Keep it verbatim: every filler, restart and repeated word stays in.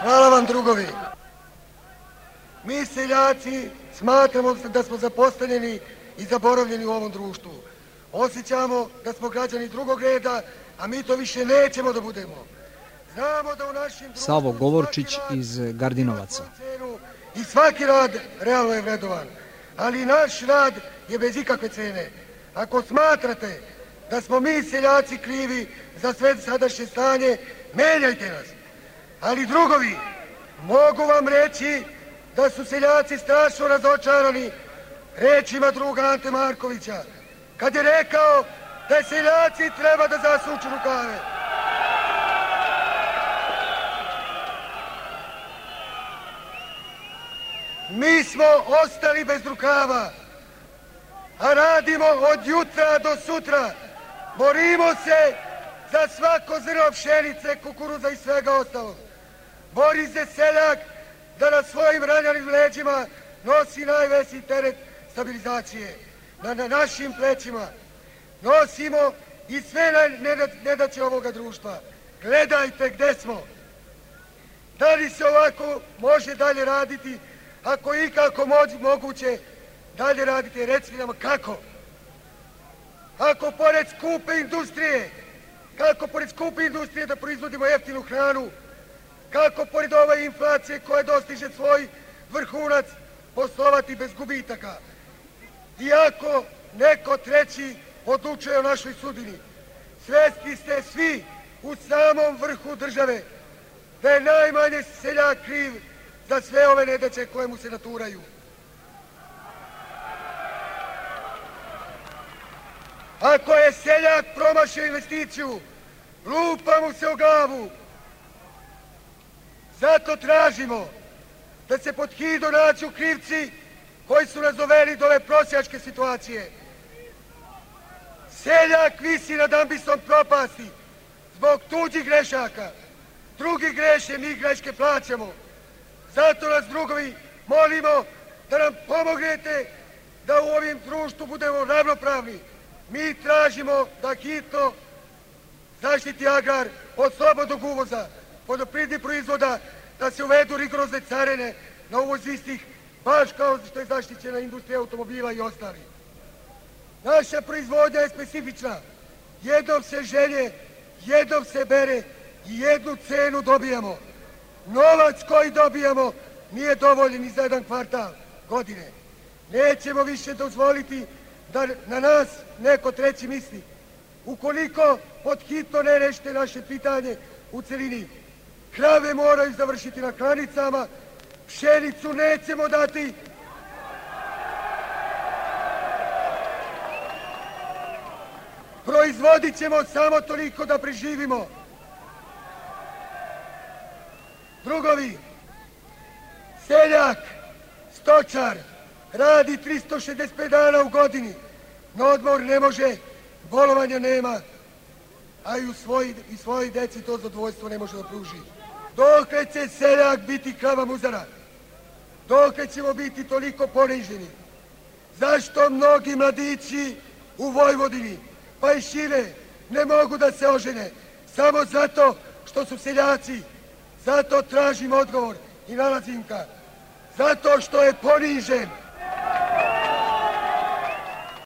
Hvala vam, drugovi. Mi seljaci smatramo da smo zapostavljeni i zaboravljeni u ovom društvu. Osjećamo da smo građani drugog reda, a mi to više nećemo da budemo. Znamo da u našim društvu... Savo Govorčić iz Gardinovaca. I svaki rad realno je vredovan, ali naš rad je bez ikakve cene. Ako smatrate da smo mi seljaci krivi za sve sadašnje stanje, menjajte nas. Ali drugovi, mogu vam reći da su seljaci strašno razočarani rečima druga Ante Markovića, kad je rekao da seljaci treba da zasuču rukave. Mi smo ostali bez rukava, a radimo od jutra do sutra. Borimo se za svako zrno pšenice, kukuruza i svega ostalog. Bori se seljak da na svojim ranjanim leđima nosi najveći teret stabilizacije. Da na našim plećima nosimo i sve nedaće ovoga društva. Gledajte gde smo. Da li se ovako može dalje raditi? Ako je ikako moguće dalje radite, recite nam kako. Ako pored skupe industrije, kako pored skupe industrije da proizvodimo jeftinu hranu, kako pored ove inflacije koja dostiže svoj vrhunac poslovati bez gubitaka. Iako neko treći odlučuje o našoj sudbini, svesni ste svi u samom vrhu države da je najmanje seljak kriv za sve ove nedaće koje mu se naturaju. Ako je seljak promašio investiciju, lupa mu se u glavu. Zato tražimo da se pod hitno nađu krivci koji su nas doveli do ove prosjačke situacije. Seljak visi nad ambisom propasti zbog tuđih grešaka. Drugi greše, mi greške plaćamo. Zato nas, drugovi, molimo da nam pomognete da u ovim društvu budemo ravnopravni. Mi tražimo da hitno zaštiti agrar od slobodnog uvoza, poljoprivrednih proizvoda, da se uvedu rigorozne carine na uvoz istih, baš kao što je zaštićena industrija automobila i ostali. Naša proizvodnja je specifična. Jednom se želje, jednom se bere i jednu cenu dobijamo. Novac koji dobijamo nije dovoljan ni za jedan kvartal godine. Nećemo više dozvoliti da na nas neko treći misli. Ukoliko pod hitno ne rešite naše pitanje u celini, krave moraju završiti na klanicama, pšenicu nećemo dati. Proizvodit ćemo samo toliko da preživimo. Drugovi, seljak, stočar, radi tristo šezdeset pet dana u godini, na odmor ne može, bolovanja nema, a i u svoj, i svojoj deci to zadovoljstvo ne može da pruži. Dokle će seljak biti krava muzara? Dokle ćemo biti toliko poniženi? Zašto mnogi mladići u Vojvodini, pa i šire, ne mogu da se ožene? Samo zato što su seljaci. Zato tražim odgovor i nalazim ga. Zato što je ponižen.